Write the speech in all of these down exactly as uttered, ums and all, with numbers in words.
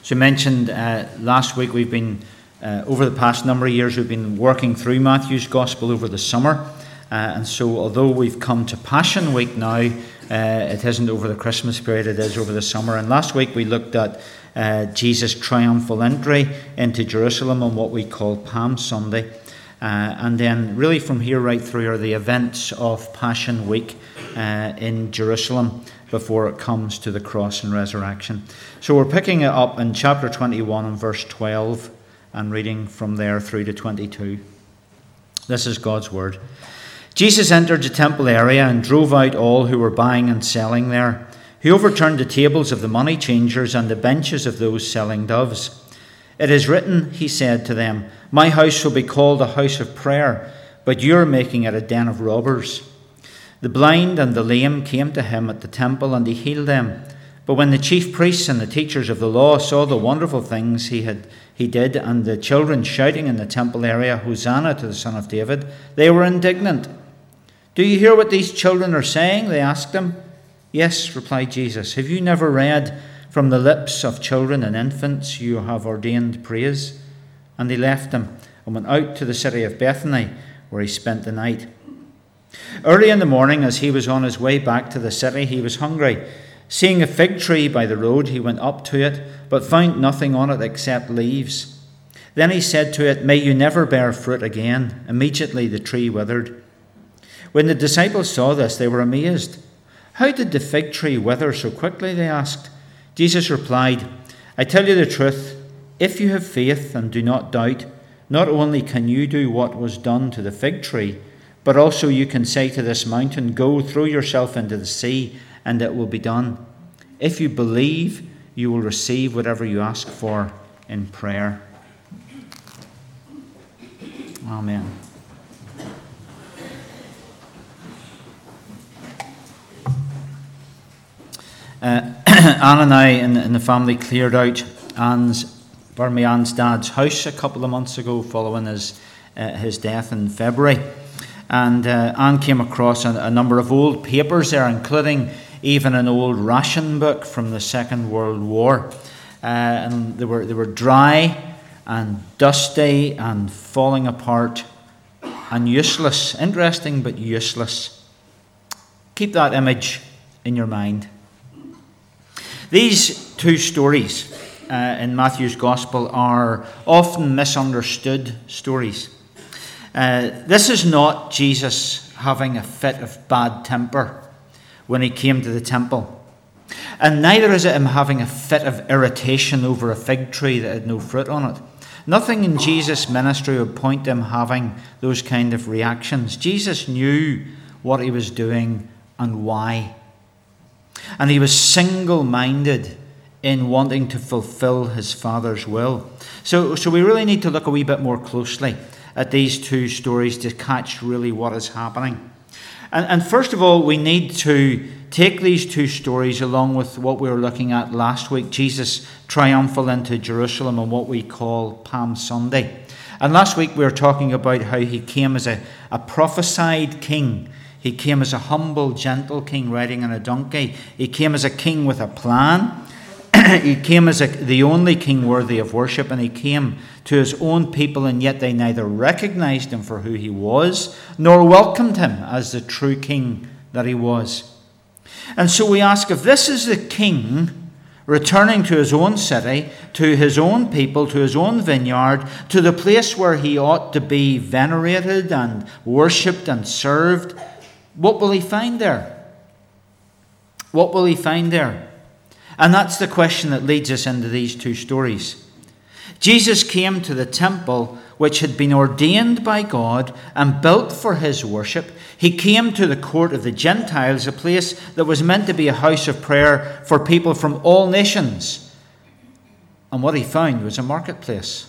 So I mentioned uh, last week we've been, uh, over the past number of years, we've been working through Matthew's Gospel over the summer. Uh, and so although we've come to Passion Week now, uh, it isn't over the Christmas period, it is over the summer. And last week we looked at uh, Jesus' triumphal entry into Jerusalem on what we call Palm Sunday. Uh, and then really from here right through are the events of Passion Week uh, in Jerusalem before it comes to the cross and resurrection. So we're picking it up in chapter twenty-one and verse twelve and reading from there through to twenty-two. This is God's word. Jesus entered the temple area and drove out all who were buying and selling there. He overturned the tables of the money changers and the benches of those selling doves. "It is written," he said to them, "My house shall be called a house of prayer, but you are making it a den of robbers." The blind and the lame came to him at the temple, and he healed them. But when the chief priests and the teachers of the law saw the wonderful things he had he did, and the children shouting in the temple area, "Hosanna to the Son of David," they were indignant. "Do you hear what these children are saying?" they asked him. "Yes," replied Jesus. "Have you never read, 'From the lips of children and infants you have ordained praise'?" And he left them and went out to the city of Bethany, where he spent the night. Early in the morning, as he was on his way back to the city, he was hungry. Seeing a fig tree by the road, he went up to it, but found nothing on it except leaves. Then he said to it, "May you never bear fruit again." Immediately the tree withered. When the disciples saw this, they were amazed. "How did the fig tree wither so quickly?" they asked. Jesus replied, "I tell you the truth, if you have faith and do not doubt, not only can you do what was done to the fig tree, but also you can say to this mountain, 'Go, throw yourself into the sea,' and it will be done. If you believe, you will receive whatever you ask for in prayer." Amen. Uh, Anne and I and, and the family cleared out Anne's, pardon me, Anne's dad's house a couple of months ago following his, uh, his death in February. And uh, Anne came across a, a number of old papers there, including even an old ration book from the Second World War. Uh, and they were, they were dry and dusty and falling apart and useless. Interesting, but useless. Keep that image in your mind. These two stories uh, in Matthew's Gospel are often misunderstood stories. Uh, this is not Jesus having a fit of bad temper when he came to the temple. And neither is it him having a fit of irritation over a fig tree that had no fruit on it. Nothing in Jesus' ministry would point to him having those kind of reactions. Jesus knew what he was doing and why. And he was single-minded in wanting to fulfill his Father's will. So, so we really need to look a wee bit more closely at these two stories to catch really what is happening. And, and first of all, we need to take these two stories along with what we were looking at last week, Jesus' triumphal into Jerusalem and what we call Palm Sunday. And last week we were talking about how he came as a, a prophesied king. He came as a humble, gentle king riding on a donkey. He came as a king with a plan. He came as a, the only king worthy of worship, and he came to his own people, and yet they neither recognized him for who he was, nor welcomed him as the true king that he was. And so we ask, if this is the king returning to his own city, to his own people, to his own vineyard, to the place where he ought to be venerated and worshipped and served, what will he find there? What will he find there? And that's the question that leads us into these two stories. Jesus came to the temple which had been ordained by God and built for his worship. He came to the court of the Gentiles, a place that was meant to be a house of prayer for people from all nations. And what he found was a marketplace.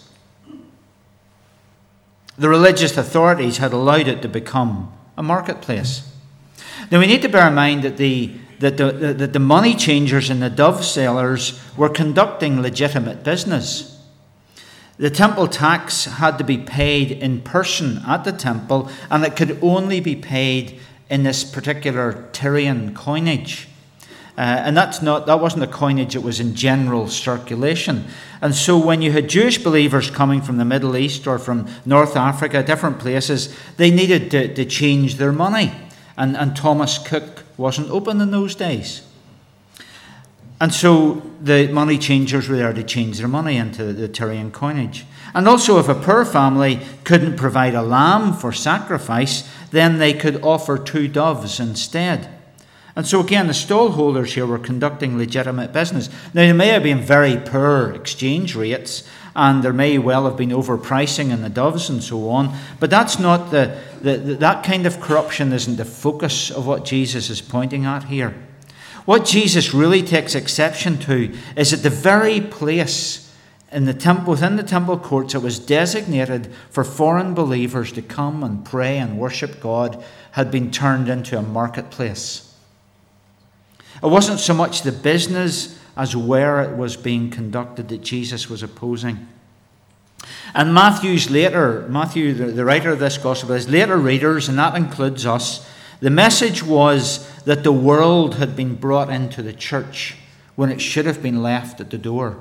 The religious authorities had allowed it to become a marketplace. Now we need to bear in mind that the that the, that the money changers and the dove sellers were conducting legitimate business. The temple tax had to be paid in person at the temple, and it could only be paid in this particular Tyrian coinage. Uh, and that's not that wasn't a coinage that was in general circulation. And so when you had Jewish believers coming from the Middle East or from North Africa, different places, they needed to, to change their money. And, and Thomas Cook wasn't open in those days. And so the money changers were there to change their money into the Tyrian coinage. And also if a poor family couldn't provide a lamb for sacrifice, then they could offer two doves instead. And so again, the stallholders here were conducting legitimate business. Now, there may have been very poor exchange rates, and there may well have been overpricing in the doves and so on, but that's not the, the, the that kind of corruption isn't the focus of what Jesus is pointing at here. What Jesus really takes exception to is that the very place in the temple, within the temple courts that was designated for foreign believers to come and pray and worship God had been turned into a marketplace. It wasn't so much the business as where it was being conducted that Jesus was opposing. And Matthew's later, Matthew, the, the writer of this gospel, his later readers, and that includes us, the message was that the world had been brought into the church when it should have been left at the door.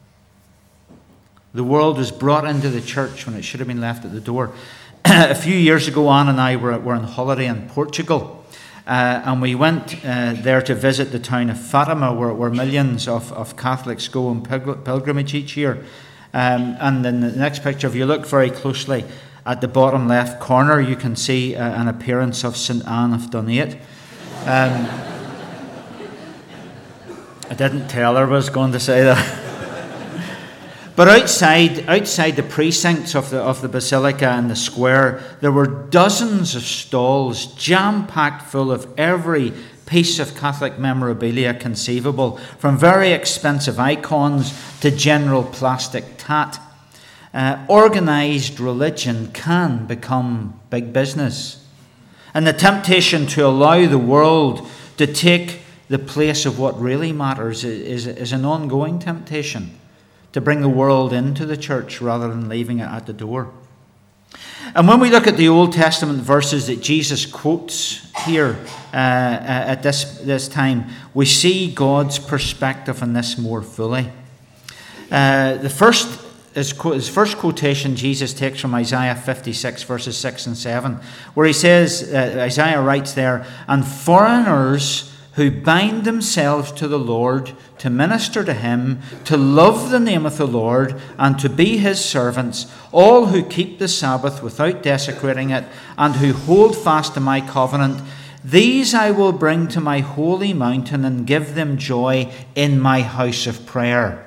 The world was brought into the church when it should have been left at the door. A few years ago, Anne and I were, were on holiday in Portugal. Uh, and we went uh, there to visit the town of Fatima, where, where millions of, of Catholics go on pilgr- pilgrimage each year. Um, and in the next picture, if you look very closely at the bottom left corner, you can see uh, an appearance of Saint Anne of Dunnait. Um, I didn't tell her I was going to say that. But outside, outside the precincts of the of the basilica and the square, there were dozens of stalls jam-packed full of every piece of Catholic memorabilia conceivable, from very expensive icons to general plastic tat. Uh, organised religion can become big business. And the temptation to allow the world to take the place of what really matters is, is, is an ongoing temptation. To bring the world into the church rather than leaving it at the door. And when we look at the Old Testament verses that Jesus quotes here uh, at this, this time, we see God's perspective on this more fully. Uh, the first his, his first quotation Jesus takes from Isaiah fifty-six, verses six and seven, where he says, uh, Isaiah writes there, "And foreigners who bind themselves to the Lord, to minister to him, to love the name of the Lord, and to be his servants, all who keep the Sabbath without desecrating it, and who hold fast to my covenant, these I will bring to my holy mountain and give them joy in my house of prayer."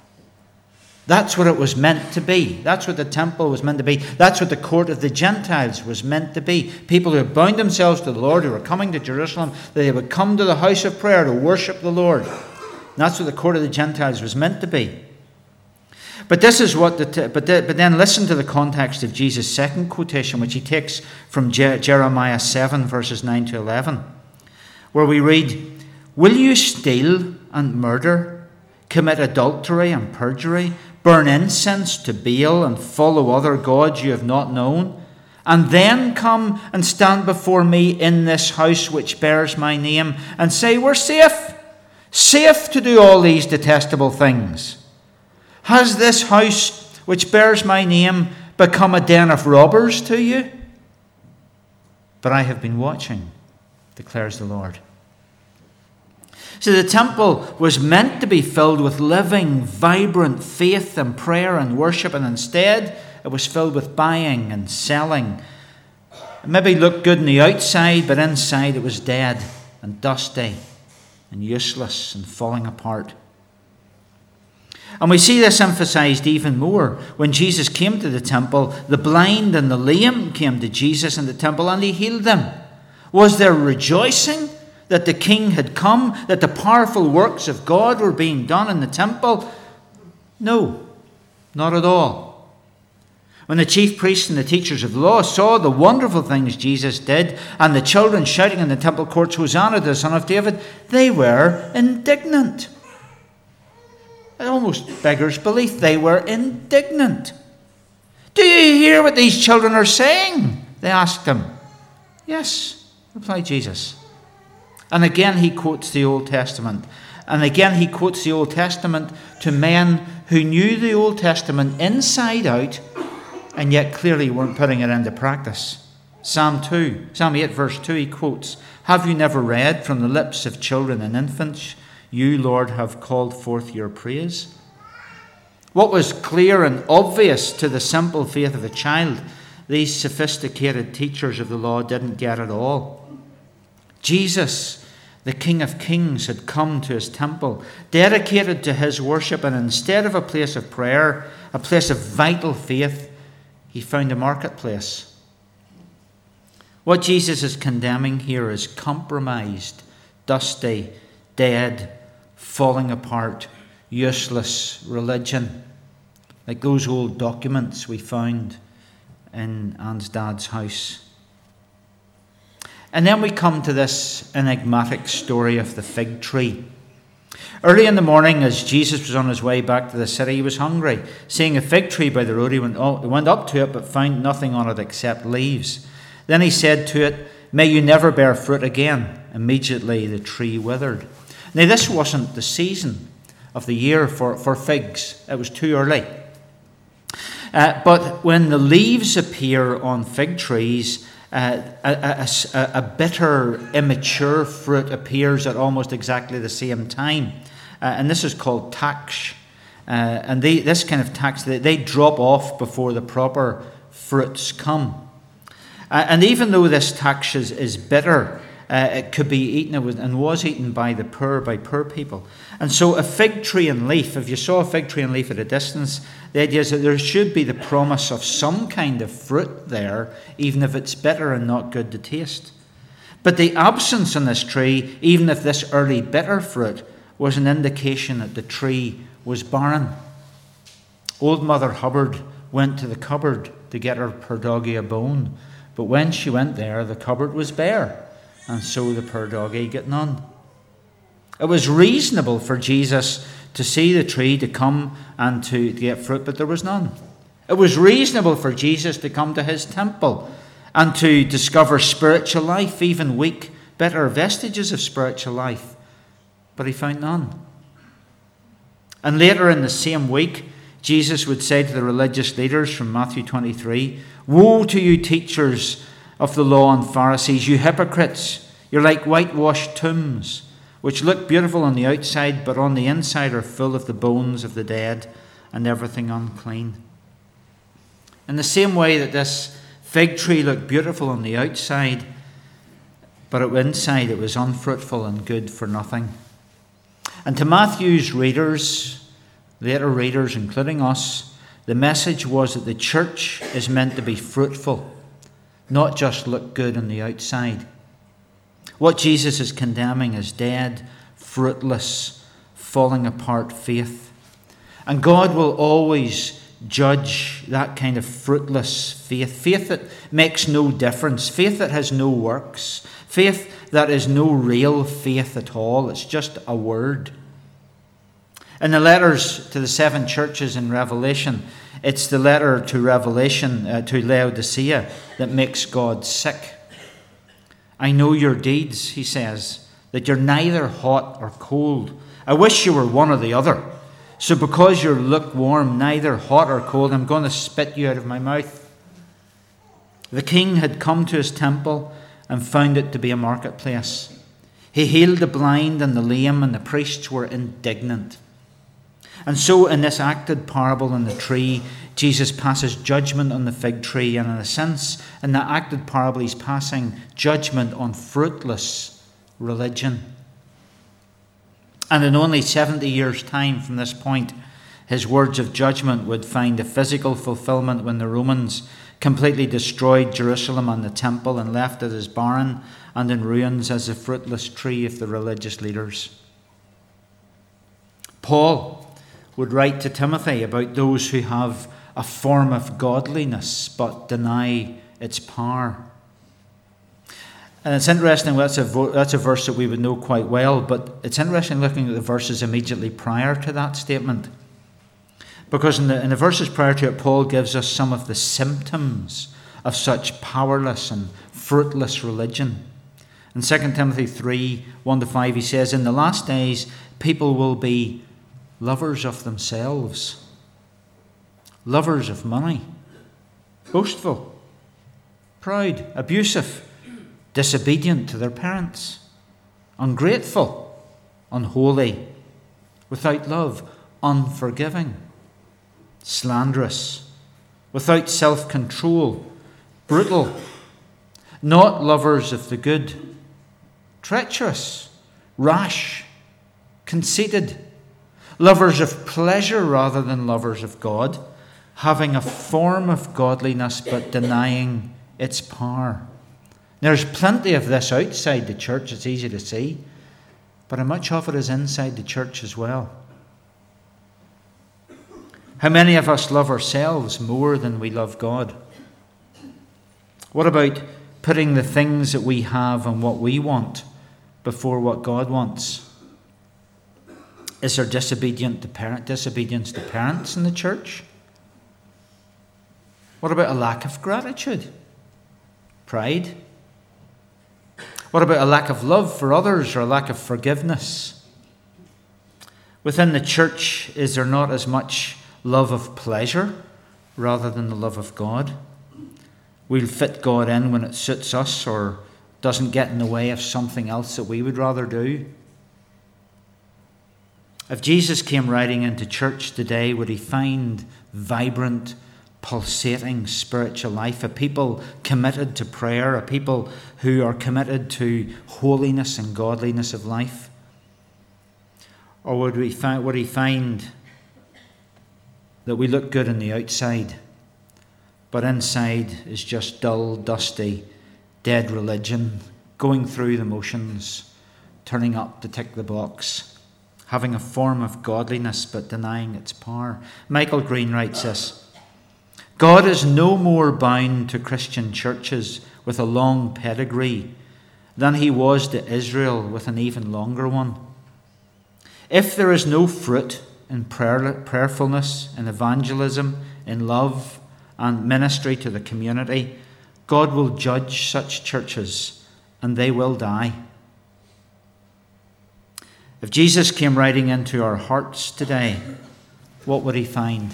That's what it was meant to be. That's what the temple was meant to be. That's what the court of the Gentiles was meant to be. People who bound themselves to the Lord, who were coming to Jerusalem, that they would come to the house of prayer to worship the Lord. And that's what the court of the Gentiles was meant to be. But this is what the t- but, the, but then listen to the context of Jesus' second quotation, which he takes from Je- Jeremiah seven, verses nine to eleven, where we read, "Will you steal and murder, commit adultery and perjury, burn incense to Baal and follow other gods you have not known, and then come and stand before me in this house which bears my name and say, 'We're safe, safe to do all these detestable things'? Has this house which bears my name become a den of robbers to you? But I have been watching, declares the Lord." So the temple was meant to be filled with living, vibrant faith and prayer and worship, and instead it was filled with buying and selling. It maybe looked good on the outside, but inside it was dead and dusty and useless and falling apart. And we see this emphasized even more when Jesus came to the temple. The blind and the lame came to Jesus in the temple and he healed them. Was there rejoicing that the king had come, that the powerful works of God were being done in the temple? No, not at all. When the chief priests and the teachers of the law saw the wonderful things Jesus did, and the children shouting in the temple courts, "Hosanna to the Son of David," they were indignant. It almost beggars belief. They were indignant. "Do you hear what these children are saying?" they asked him. "Yes," replied Jesus. And again he quotes the Old Testament. And again he quotes the Old Testament to men who knew the Old Testament inside out and yet clearly weren't putting it into practice. Psalm two, Psalm eight verse two, he quotes, "Have you never read from the lips of children and infants, you, Lord, have called forth your praise?" What was clear and obvious to the simple faith of a child, these sophisticated teachers of the law didn't get at all. Jesus, the King of Kings, had come to his temple, dedicated to his worship, and instead of a place of prayer, a place of vital faith, he found a marketplace. What Jesus is condemning here is compromised, dusty, dead, falling apart, useless religion, like those old documents we found in Anne's dad's house. And then we come to this enigmatic story of the fig tree. Early in the morning, as Jesus was on his way back to the city, he was hungry. Seeing a fig tree by the road, he went, he went up to it, but found nothing on it except leaves. Then he said to it, "May you never bear fruit again." Immediately the tree withered. Now this wasn't the season of the year for, for figs. It was too early. Uh, but when the leaves appear on fig trees, uh, a, a, a, a bitter, immature fruit appears at almost exactly the same time. Uh, and this is called tax. Uh, and they, this kind of tax, they, they drop off before the proper fruits come. Uh, and even though this tax is, is bitter, uh, it could be eaten and was eaten by the poor, by poor people. And so a fig tree and leaf, if you saw a fig tree and leaf at a distance, the idea is that there should be the promise of some kind of fruit there, even if it's bitter and not good to taste. But the absence on this tree, even if this early bitter fruit, was an indication that the tree was barren. Old Mother Hubbard went to the cupboard to get her poor doggy a bone. But when she went there, the cupboard was bare, and so the poor doggy got none. It was reasonable for Jesus to see the tree, to come and to get fruit, but there was none. It was reasonable for Jesus to come to his temple and to discover spiritual life, even weak, bitter vestiges of spiritual life, but he found none. And later in the same week, Jesus would say to the religious leaders from Matthew twenty-three, "Woe to you, teachers of the law and Pharisees, you hypocrites! You're like whitewashed tombs, which look beautiful on the outside, but on the inside are full of the bones of the dead and everything unclean." In the same way that this fig tree looked beautiful on the outside, but inside it was unfruitful and good for nothing. And to Matthew's readers, later readers, including us, the message was that the church is meant to be fruitful, not just look good on the outside. What Jesus is condemning is dead, fruitless, falling apart faith. And God will always judge that kind of fruitless faith, faith that makes no difference, faith that has no works, faith that is no real faith at all. It's just a word. In the letters to the seven churches in Revelation, it's the letter to Revelation, uh, to Laodicea, that makes God sick. "I know your deeds," he says, "that you're neither hot or cold. I wish you were one or the other. So because you're lukewarm, neither hot or cold, I'm going to spit you out of my mouth." The king had come to his temple and found it to be a marketplace. He healed the blind and the lame, and the priests were indignant. And so in this acted parable on the tree, Jesus passes judgment on the fig tree, and in a sense, in that acted parable, he's passing judgment on fruitless religion. And in only seventy years' time from this point, his words of judgment would find a physical fulfillment when the Romans completely destroyed Jerusalem and the temple and left it as barren and in ruins as a fruitless tree of the religious leaders. Paul would write to Timothy about those who have a form of godliness but deny its power. And it's interesting, that's a, that's a verse that we would know quite well, but it's interesting looking at the verses immediately prior to that statement. Because in the, in the verses prior to it, Paul gives us some of the symptoms of such powerless and fruitless religion. In Second Timothy three, one to five, he says, in the last days, people will be lovers of themselves, lovers of money, boastful, proud, abusive, disobedient to their parents, ungrateful, unholy, without love, unforgiving, slanderous, without self-control, brutal, not lovers of the good, treacherous, rash, conceited, lovers of pleasure rather than lovers of God, having a form of godliness but denying its power. There's plenty of this outside the church, it's easy to see, but much of it is inside the church as well. How many of us love ourselves more than we love God? What about putting the things that we have and what we want before what God wants? Is there disobedient to parent, disobedience to parents in the church? What about a lack of gratitude? Pride? What about a lack of love for others or a lack of forgiveness? Within the church, is there not as much love of pleasure rather than the love of God? We'll fit God in when it suits us or doesn't get in the way of something else that we would rather do. If Jesus came riding into church today, would he find vibrant, pulsating spiritual life, a people committed to prayer, a people who are committed to holiness and godliness of life? Or would we find, would he find that we look good on the outside, but inside is just dull, dusty, dead religion, going through the motions, turning up to tick the box, having a form of godliness but denying its power? Michael Green writes this: God is no more bound to Christian churches with a long pedigree than he was to Israel with an even longer one. If there is no fruit in prayer, prayerfulness, in evangelism, in love and ministry to the community, God will judge such churches and they will die. If Jesus came riding into our hearts today, what would he find?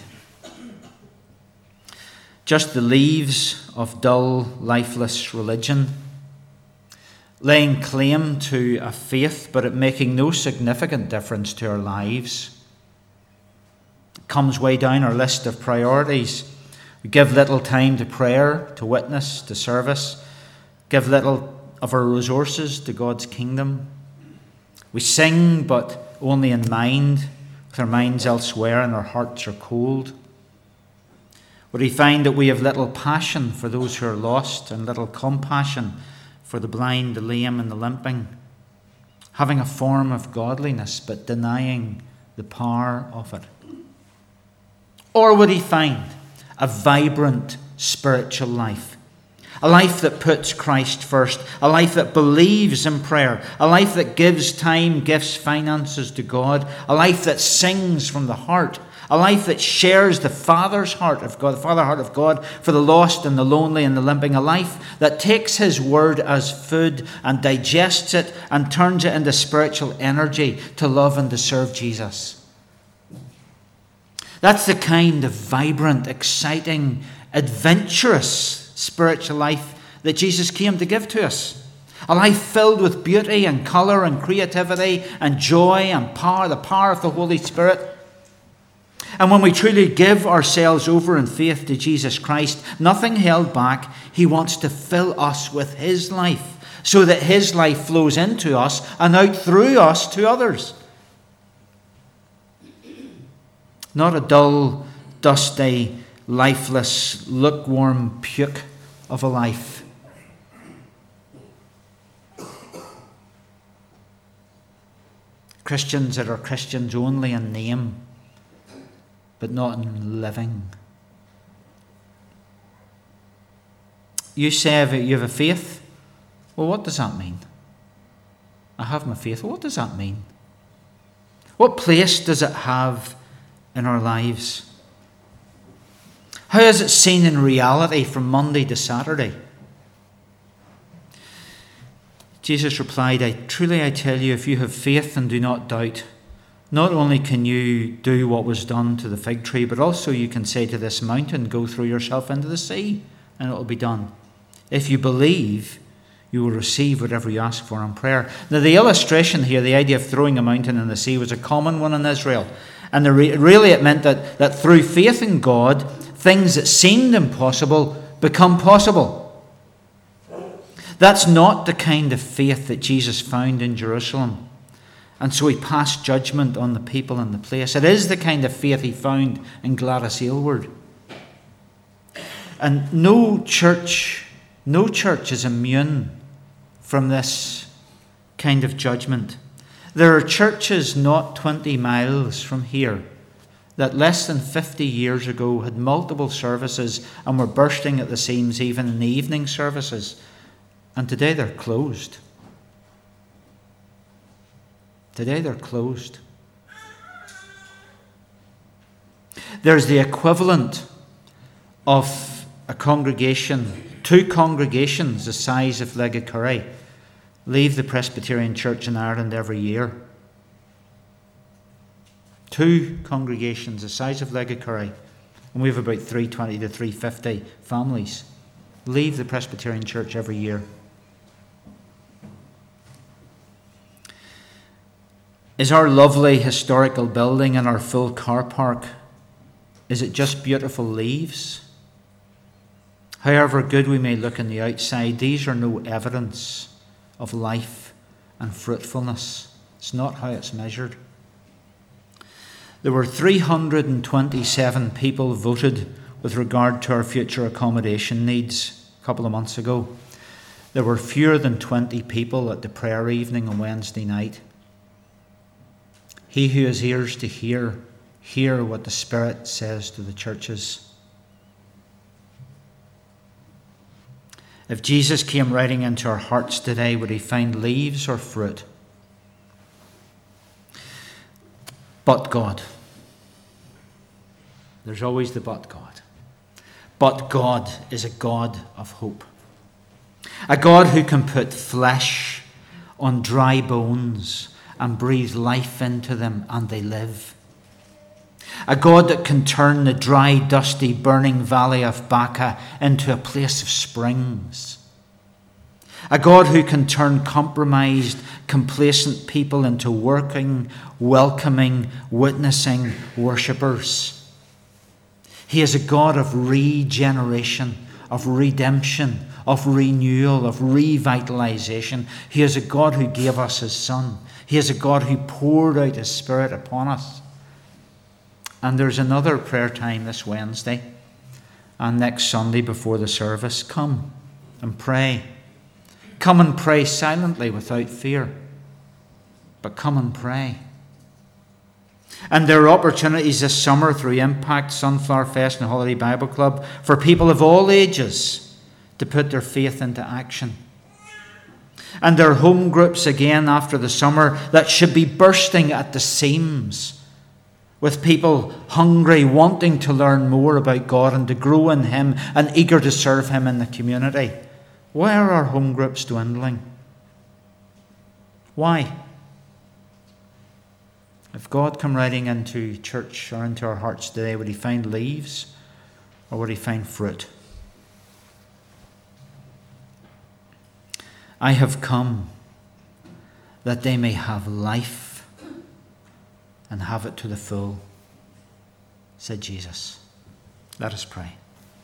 Just the leaves of dull, lifeless religion, laying claim to a faith, but it making no significant difference to our lives. It comes way down our list of priorities. We give little time to prayer, to witness, to service, give little of our resources to God's kingdom. We sing, but only in mind, with our minds elsewhere and our hearts are cold. Would he find that we have little passion for those who are lost and little compassion for the blind, the lame, and the limping, having a form of godliness but denying the power of it? Or would he find a vibrant spiritual life, a life that puts Christ first, a life that believes in prayer, a life that gives time, gifts, finances to God, a life that sings from the heart, a life that shares the Father's heart of God, the Father heart of God for the lost and the lonely and the limping, a life that takes his word as food and digests it and turns it into spiritual energy to love and to serve Jesus. That's the kind of vibrant, exciting, adventurous spiritual life that Jesus came to give to us. A life filled with beauty and colour and creativity and joy and power, the power of the Holy Spirit. And when we truly give ourselves over in faith to Jesus Christ, nothing held back, he wants to fill us with his life so that his life flows into us and out through us to others. Not a dull, dusty, lifeless, lukewarm puke of a life. Christians that are Christians only in name, but not in living. You say you have a faith. Well, what does that mean? I have my faith. Well, what does that mean? What place does it have in our lives? How is it seen in reality from Monday to Saturday? Jesus replied, I truly I tell you, if you have faith and do not doubt, not only can you do what was done to the fig tree, but also you can say to this mountain, go throw yourself into the sea, and it will be done. If you believe, you will receive whatever you ask for in prayer. Now, the illustration here, the idea of throwing a mountain in the sea, was a common one in Israel. And the re- really it meant that, that through faith in God, things that seemed impossible become possible. That's not the kind of faith that Jesus found in Jerusalem. And so he passed judgment on the people in the place. It is the kind of faith he found in Gladys Aylward. And no church, no church is immune from this kind of judgment. There are churches not twenty miles from here that less than fifty years ago had multiple services and were bursting at the seams even in the evening services. And today they're closed. Today they're closed. There's the equivalent of a congregation, two congregations the size of Legacurry, leave the Presbyterian Church in Ireland every year. Two congregations the size of Legacurry, and we have about three twenty to three fifty families, leave the Presbyterian Church every year. Is our lovely historical building and our full car park, is it just beautiful leaves? However good we may look on the outside, these are no evidence of life and fruitfulness. It's not how it's measured. There were three hundred twenty-seven people voted with regard to our future accommodation needs a couple of months ago. There were fewer than twenty people at the prayer evening on Wednesday night. He who has ears to hear, hear what the Spirit says to the churches. If Jesus came riding into our hearts today, would he find leaves or fruit? But God. There's always the but God. But God is a God of hope. A God who can put flesh on dry bones and breathe life into them, and they live. A God that can turn the dry, dusty, burning valley of Baca into a place of springs. A God who can turn compromised, complacent people into working, welcoming, witnessing worshippers. He is a God of regeneration, of redemption, of renewal, of revitalization. He is a God who gave us his Son. He is a God who poured out his Spirit upon us. And there's another prayer time this Wednesday and next Sunday before the service. Come and pray. Come and pray silently without fear. But come and pray. And there are opportunities this summer through Impact, Sunflower Fest and Holiday Bible Club for people of all ages to put their faith into action. And there are home groups again after the summer that should be bursting at the seams with people hungry, wanting to learn more about God and to grow in him and eager to serve him in the community. Why are our home groups dwindling? Why? If God come riding into church or into our hearts today, would he find leaves or would he find fruit? I have come that they may have life and have it to the full, said Jesus. Let us pray.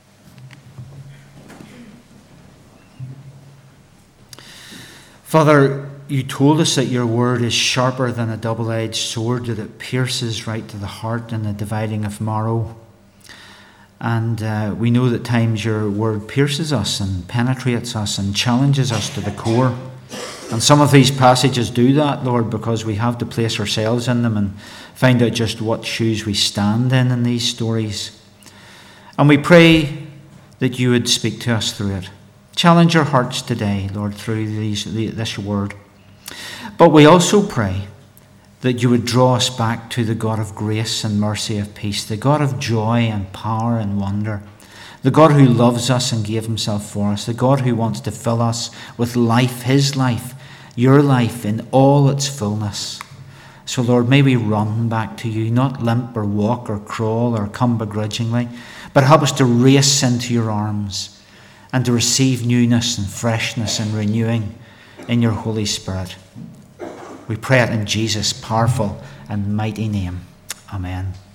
Father, you told us that your word is sharper than a double-edged sword, that it pierces right to the heart and the dividing of marrow. And uh, we know that times your word pierces us and penetrates us and challenges us to the core. And some of these passages do that, Lord, because we have to place ourselves in them and find out just what shoes we stand in in these stories. And we pray that you would speak to us through it. Challenge our hearts today, Lord, through these, this word. But we also pray that you would draw us back to the God of grace and mercy of peace, the God of joy and power and wonder, the God who loves us and gave himself for us, the God who wants to fill us with life, his life, your life in all its fullness. So, Lord, may we run back to you, not limp or walk or crawl or come begrudgingly, but help us to race into your arms and to receive newness and freshness and renewing in your Holy Spirit. We pray it in Jesus' powerful and mighty name. Amen.